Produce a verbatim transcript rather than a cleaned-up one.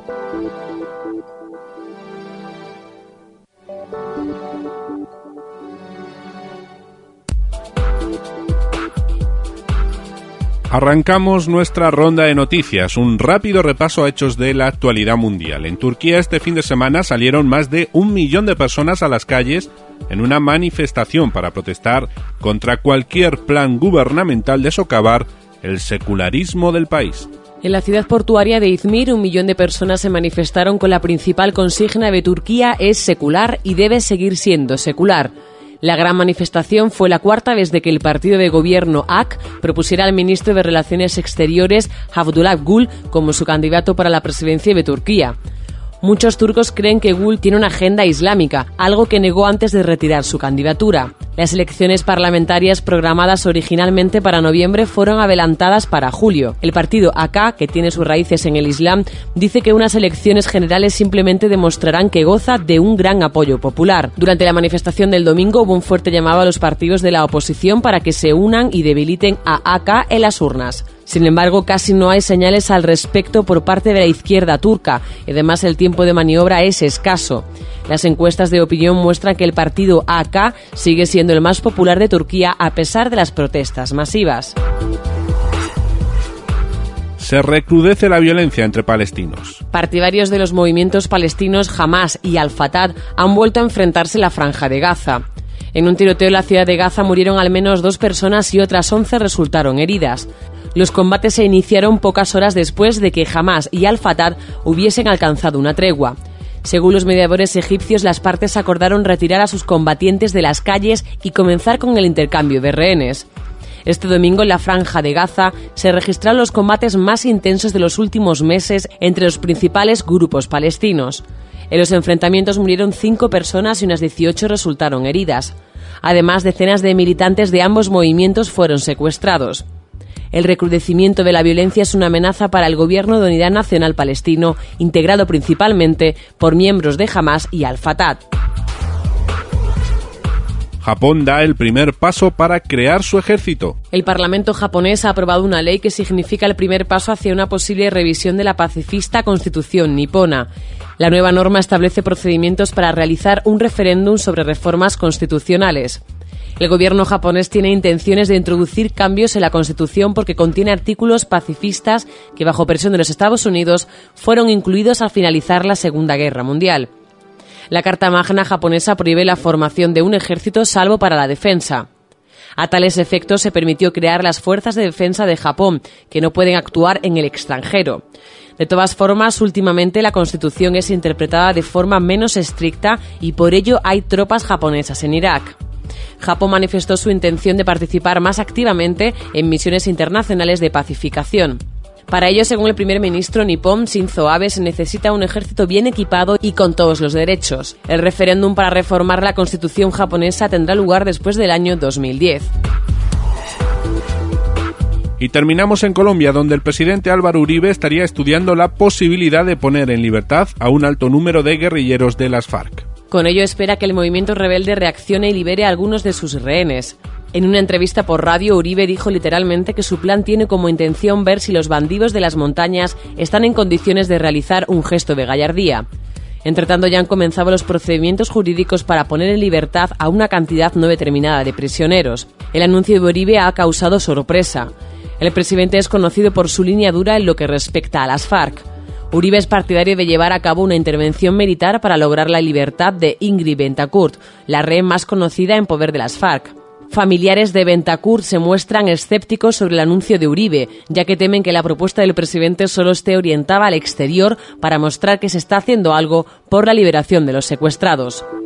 Arrancamos nuestra ronda de noticias, un rápido repaso a hechos de la actualidad mundial. En Turquía este fin de semana salieron más de un millón de personas a las calles en una manifestación para protestar contra cualquier plan gubernamental de socavar el secularismo del país. En la ciudad portuaria de Izmir, un millón de personas se manifestaron con la principal consigna de Turquía es secular y debe seguir siendo secular. La gran manifestación fue la cuarta vez de que el partido de gobierno A K propusiera al ministro de Relaciones Exteriores, Abdullah Gül, como su candidato para la presidencia de Turquía. Muchos turcos creen que Gül tiene una agenda islámica, algo que negó antes de retirar su candidatura. Las elecciones parlamentarias programadas originalmente para noviembre fueron adelantadas para julio. El partido A K, que tiene sus raíces en el Islam, dice que unas elecciones generales simplemente demostrarán que goza de un gran apoyo popular. Durante la manifestación del domingo hubo un fuerte llamado a los partidos de la oposición para que se unan y debiliten a A K en las urnas. Sin embargo, casi no hay señales al respecto por parte de la izquierda turca, y además el tiempo de maniobra es escaso. Las encuestas de opinión muestran que el partido A K sigue siendo el más popular de Turquía a pesar de las protestas masivas. Se recrudece la violencia entre palestinos. Partidarios de los movimientos palestinos Hamas y Al-Fatah han vuelto a enfrentarse en la Franja de Gaza. En un tiroteo en la ciudad de Gaza murieron al menos dos personas y otras once resultaron heridas. Los combates se iniciaron pocas horas después de que Hamas y Al-Fatah hubiesen alcanzado una tregua. Según los mediadores egipcios, las partes acordaron retirar a sus combatientes de las calles y comenzar con el intercambio de rehenes. Este domingo en la Franja de Gaza se registraron los combates más intensos de los últimos meses entre los principales grupos palestinos. En los enfrentamientos murieron cinco personas y unas dieciocho resultaron heridas. Además, decenas de militantes de ambos movimientos fueron secuestrados. El recrudecimiento de la violencia es una amenaza para el gobierno de unidad nacional palestino, integrado principalmente por miembros de Hamas y Al-Fatah. Japón da el primer paso para crear su ejército. El Parlamento japonés ha aprobado una ley que significa el primer paso hacia una posible revisión de la pacifista Constitución nipona. La nueva norma establece procedimientos para realizar un referéndum sobre reformas constitucionales. El gobierno japonés tiene intenciones de introducir cambios en la Constitución porque contiene artículos pacifistas que, bajo presión de los Estados Unidos, fueron incluidos al finalizar la Segunda Guerra Mundial. La Carta Magna japonesa prohíbe la formación de un ejército salvo para la defensa. A tales efectos se permitió crear las Fuerzas de Defensa de Japón, que no pueden actuar en el extranjero. De todas formas, últimamente la Constitución es interpretada de forma menos estricta y por ello hay tropas japonesas en Irak. Japón manifestó su intención de participar más activamente en misiones internacionales de pacificación. Para ello, según el primer ministro nipón, Shinzo Abe, se necesita un ejército bien equipado y con todos los derechos. El referéndum para reformar la constitución japonesa tendrá lugar después del año dos mil diez. Y terminamos en Colombia, donde el presidente Álvaro Uribe estaría estudiando la posibilidad de poner en libertad a un alto número de guerrilleros de las FARC. Con ello espera que el movimiento rebelde reaccione y libere a algunos de sus rehenes. En una entrevista por radio, Uribe dijo literalmente que su plan tiene como intención ver si los bandidos de las montañas están en condiciones de realizar un gesto de gallardía. Entretanto, ya han comenzado los procedimientos jurídicos para poner en libertad a una cantidad no determinada de prisioneros. El anuncio de Uribe ha causado sorpresa. El presidente es conocido por su línea dura en lo que respecta a las FARC. Uribe es partidario de llevar a cabo una intervención militar para lograr la libertad de Ingrid Betancourt, la rehén más conocida en poder de las FARC. Familiares de Betancourt se muestran escépticos sobre el anuncio de Uribe, ya que temen que la propuesta del presidente solo esté orientada al exterior para mostrar que se está haciendo algo por la liberación de los secuestrados.